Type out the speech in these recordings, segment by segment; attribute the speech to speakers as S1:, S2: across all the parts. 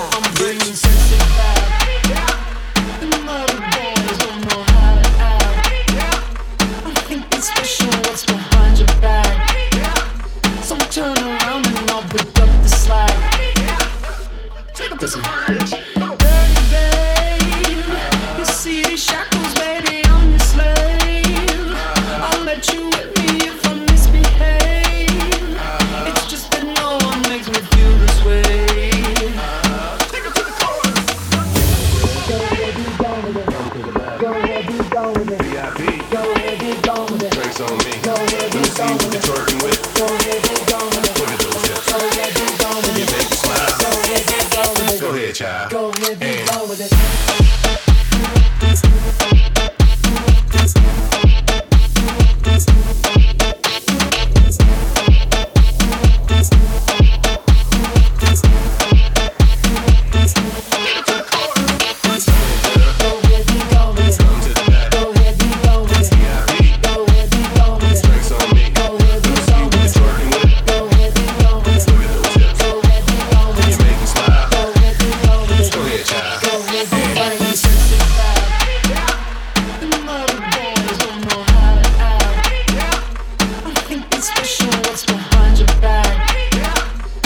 S1: I'm bringing sexy back. The mother boys don't know how to act. I'm thinking special, what's behind your back? So turn around and I'll pick up the slack. Take up this one. Dirty babe, you see these shackles, baby, I'm your slave. I'll let you whip me if I misbehave. It's just that no one makes me feel this way. Take it to the chorus. Go ahead, be gone with it. Go ahead, be gone with it. VIP. Go ahead, be gone with it. Drinks on me. Go ahead, be gone with it. Twerking with. Go ahead, be gone with it. Look at those hips. Go ahead, be gone with it. You make me smile. Go ahead, be gone with it. Go ahead, child. Go ahead, be gone with it.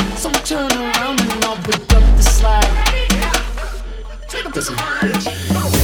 S1: Turn around and I'll pick up the slack. Take up this one.